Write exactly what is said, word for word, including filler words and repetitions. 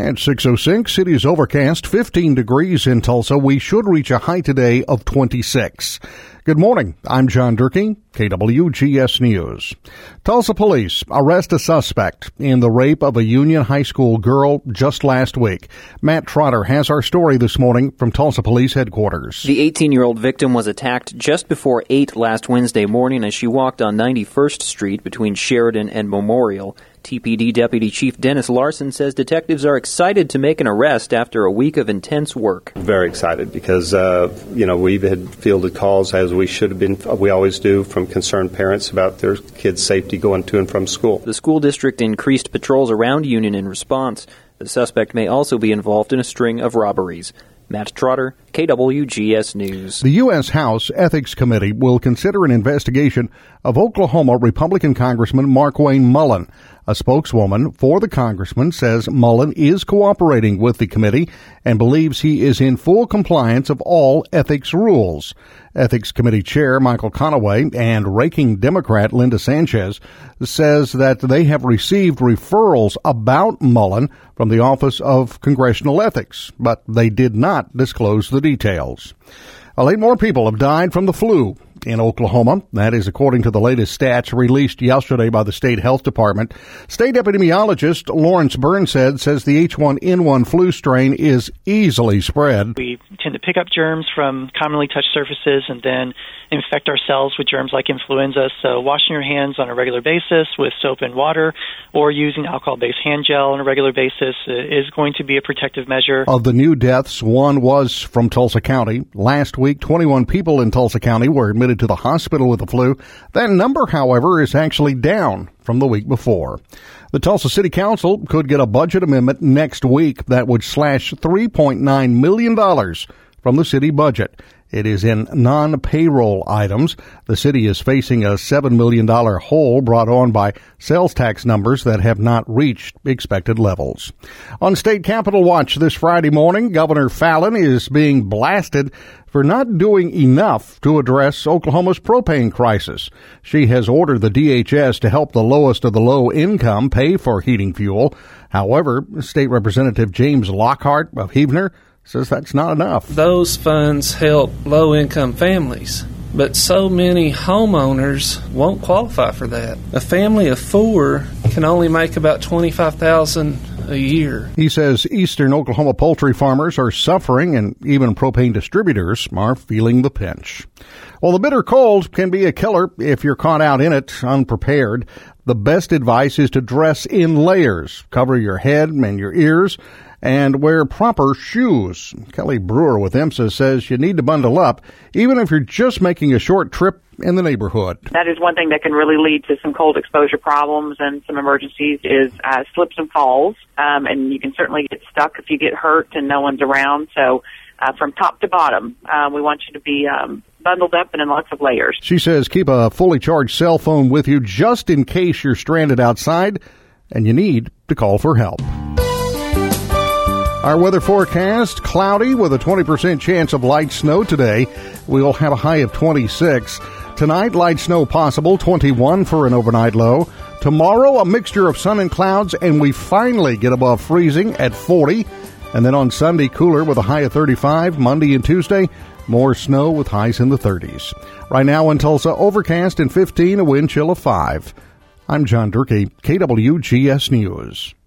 At six oh six, city is overcast, fifteen degrees in Tulsa. We should reach a high today of twenty-six. Good morning. I'm John Durkee, K W G S News. Tulsa police arrest a suspect in the rape of a Union High School girl just last week. Matt Trotter has our story this morning from Tulsa Police Headquarters. The eighteen-year-old victim was attacked just before eight last Wednesday morning as she walked on ninety-first Street between Sheridan and Memorial. T P D Deputy Chief Dennis Larson says detectives are excited to make an arrest after a week of intense work. Very excited because, uh, you know, we've had fielded calls, as we should have been, we always do, from concerned parents about their kids' safety going to and from school. The school district increased patrols around Union in response. The suspect may also be involved in a string of robberies. Matt Trotter, K W G S News. The U S House Ethics Committee will consider an investigation of Oklahoma Republican Congressman Markwayne Mullin. A spokeswoman for the congressman says Mullin is cooperating with the committee and believes he is in full compliance of all ethics rules. Ethics Committee Chair Michael Conaway and ranking Democrat Linda Sanchez says that they have received referrals about Mullin from the Office of Congressional Ethics, but they did not disclose the details. Well, eight more people have died from the flu in Oklahoma. That is according to the latest stats released yesterday by the state health department. State epidemiologist Lawrence Burnshead says the H one N one flu strain is easily spread. We tend to pick up germs from commonly touched surfaces and then infect ourselves with germs like influenza. So washing your hands on a regular basis with soap and water or using alcohol-based hand gel on a regular basis is going to be a protective measure. Of the new deaths, one was from Tulsa County. Last week, twenty-one people in Tulsa County were admitted to the hospital with the flu. That number, however, is actually down from the week before. The Tulsa City Council could get a budget amendment next week that would slash three point nine million dollars from the city budget. It is in non-payroll items. The city is facing a seven million dollars hole brought on by sales tax numbers that have not reached expected levels. On State Capitol Watch this Friday morning, Governor Fallin is being blasted for not doing enough to address Oklahoma's propane crisis. She has ordered the D H S to help the lowest of the low income pay for heating fuel. However, State Representative James Lockhart of Heavener says that's not enough. Those funds help low-income families, but so many homeowners won't qualify for that. A family of four can only make about twenty-five thousand dollars a year. He says eastern Oklahoma poultry farmers are suffering, and even propane distributors are feeling the pinch. Well, the bitter cold can be a killer if you're caught out in it unprepared. The best advice is to dress in layers. Cover your head and your ears, and wear proper shoes. Kelly Brewer with IMSA says you need to bundle up, even if you're just making a short trip in the neighborhood. That is one thing that can really lead to some cold exposure problems and some emergencies is uh, slips and falls. Um, and you can certainly get stuck if you get hurt and no one's around. So uh, from top to bottom, uh, we want you to be um, bundled up and in lots of layers. She says keep a fully charged cell phone with you just in case you're stranded outside and you need to call for help. Our weather forecast, cloudy with a twenty percent chance of light snow today. We'll have a high of twenty-six. Tonight, light snow possible, twenty-one for an overnight low. Tomorrow, a mixture of sun and clouds, and we finally get above freezing at forty. And then on Sunday, cooler with a high of thirty-five. Monday and Tuesday, more snow with highs in the thirties. Right now in Tulsa, overcast and fifteen, a wind chill of five. I'm John Durkee, K W G S News.